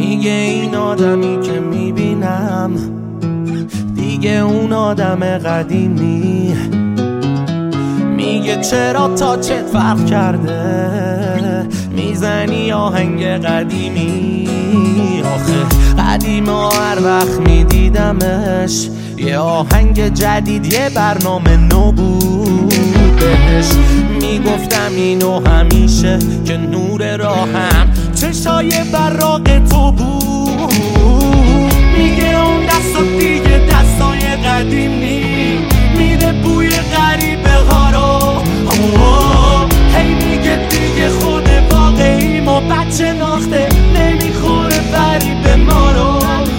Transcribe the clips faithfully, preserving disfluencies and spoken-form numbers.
میگه این آدمی که میبینم دیگه اون آدم قدیمی. میگه چرا تاچت فرق کرده، میزنی آهنگ قدیمی. آخه قدیم ها هر وقت میدیدمش یه آهنگ جدید یه برنامه نو بود بهش. میگفتم اینو همیشه که نور راهم چشای براق تو بود. میگه اون دستا دیگه دستای قدیمی، میره بوی غریبه ها رو. هی میگه دیگه خود واقعی ما بچه ناخته نمیخوره فریب ما رو.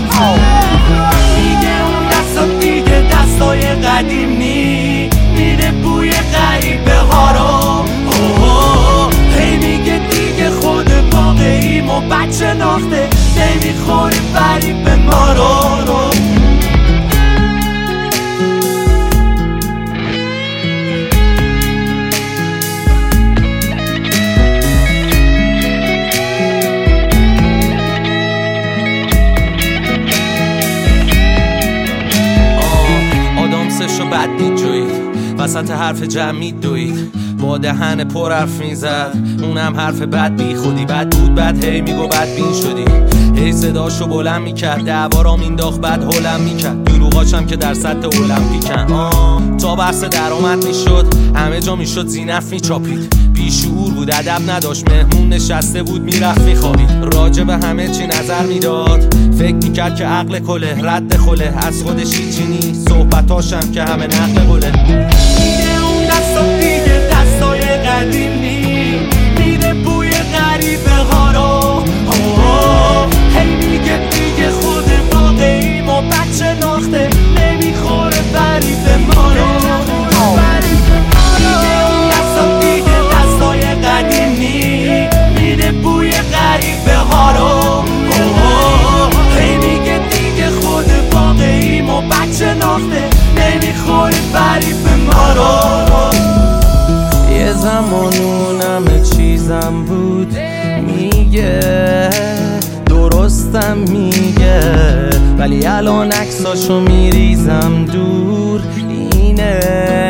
میگه اون دستا دیگه دستای قدیمی، میره بوی غریبه ها رو. هی میگه دیگه خود واقعی ما بچه ناخته نمیخوره فریب ما رو. بد دید جوید وسط حرف جمعی دوید، با دهن پر حرف میزد اونم حرف بد بی خودی. بد بود بد هی میگو بد بین شدی، هی صداشو بلند میکرد دعوا مینداخت بد هلم میکرد. دروغاشم که در سطح المپیکن. آه تا بحث درآمد میشد همه جا میشد زینف میچاپید. بیشعور بود ادب نداشت مهمون نشسته بود میرفت میخوابید. راجع به همه چی نظر میداد، فکر میکرد که عقل کله رد خله. از خودش هیچی نیست صحبتاشم که همه نقل قله. میگه اون دستا دیگه دستای قدیمی، میره بوی غریبه ها رو. هی میگه دیگه خود واقعی ما بچه ناخته نمیخوره فریب ما رو. میگه اون دستا دیگه دستای قدیمی، میره بوی غریبه ها رو. هی میگه دیگه خود واقعی ما بچه ناخته نمیخوره فریب ما رو. یه زمان اونم چیزم بود میگه درستم میگه، ولی الان عکساشو میریزم دور. اینه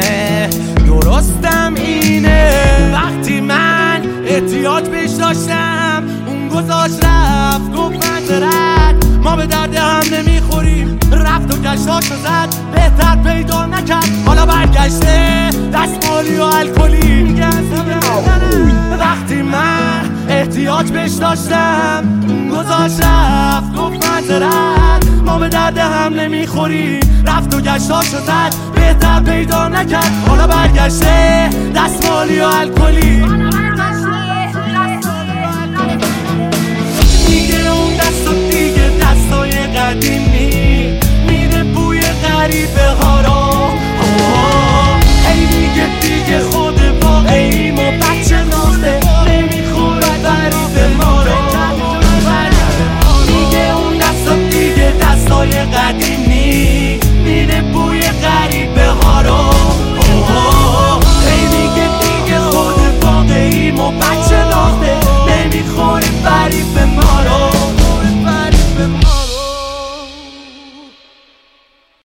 درستم اینه، وقتی من احتیاج بهش داشتم اون گذاشت رفت گفت منظرت ما به درد هم نمیخوریم. رفت و گشتاشو زد بهتر پیدا نکرد، حالا برگشته دستمالی و الکلی. میگه وقتی من احتیاج بهش داشتم گذاشت رفت گفت منظرت ما به درد هم نمیخوریم. رفت و گشتاشو زد بهتر پیدا نکرد، حالا برگشته دستمالی و الکلی.